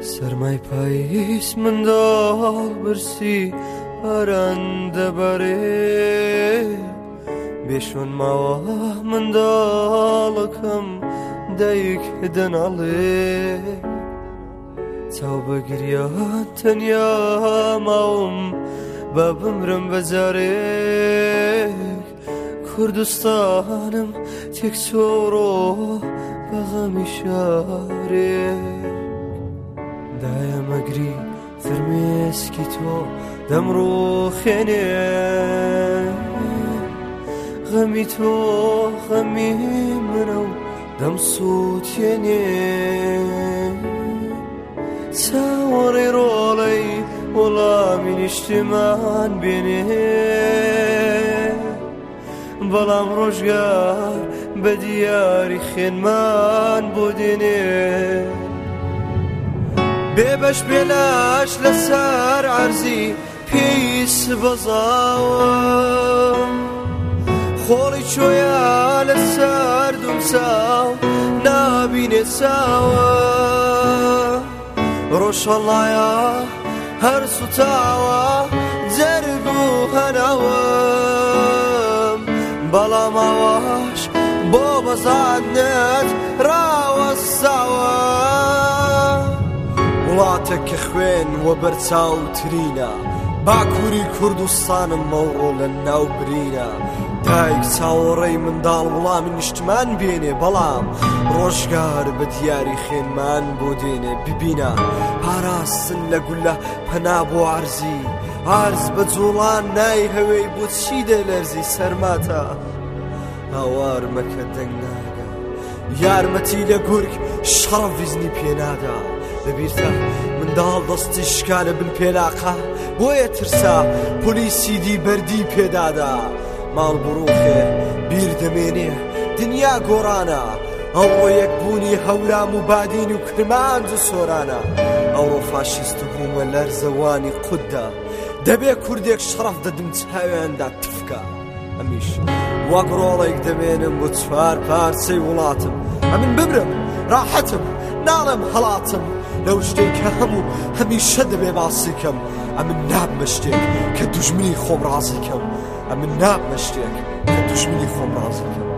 سەرمای پاییز منداڵ برسی پەرەندە بەرێ بێشۆن ماوە منداڵەکەم دایک دەناڵێ چاو بە گریان تەنیا ماوم بە بمرم بەجارێک کوردستانم تێک چۆڕۆ بە غەمی شارێک دایە مەگری فرمێسکی تۆ دەمڕۆخێنێ غەمی تۆ غەمی منە و دەمسووتێنێ چاوەڕێ ڕۆڵەی وەڵامی نیشتمان بێنێ بەڵام ڕۆژگار بە دیاری خێنمان بۆ دێنێ بێبەش بێلاش لەسەر عەرزی پێیس بەزاوە خۆڵی چۆیە لەسەر دومساو نابینێ چاوە ڕۆژهەڵایە هەر سوتاوە جەرگ و هەناوەم بەڵام ئاواش بۆ بەزانت ڕاوەستاوە وڵاتێک کە خوێن وە بەرچاوترینە باکووری کوردستانم مەوڕۆ لە ناو برینە دایک چاوەڕێی منداڵ وڵامی نیشتمان بێنێ بەڵام ڕۆژگار بە دیاری خێنمان بۆ دێنێ ببینە پاراستن لە گولە پەنا بۆ عەرزی عەرز بە جوڵان نای هەوەی بۆ چی دەلەرزی سەرماتە هاوار مەکە دەنگ ناگە یارمەتی لە گورگ شەڕە ڤیزنی پێنادا لەبیرتە منداڵ دەستی شکانە بن پێلاقا بۆیە ترسا پۆلیسی دی بەردی پێدادا ماڵ بڕوخێ بیر دەمێنێ دنیا گۆڕانە ئەوڕۆ یەکبوونی هەورام و بادین و کرمانج و سۆرانە ئەوڕۆ فاشیست و بوومە لەرزەوانی قوددا دەبێ کوردێک شەڕەف دەدم چاوێندا تفکە ئەمیش وەک ڕۆڵێک دەمێنم بۆ چوار پارچەی وڵاتم ئەمن ببرم ڕاحەتم ناڵێم هەڵاتم لەو شتێک کە هەموو هەمیشە دەبێ باسیکەم ئەمن نابمە شتێک کە دوژمنی خۆم ڕازیکەم ئەمن نابمە شتێک کە دوژمنی خۆم ڕازیکەم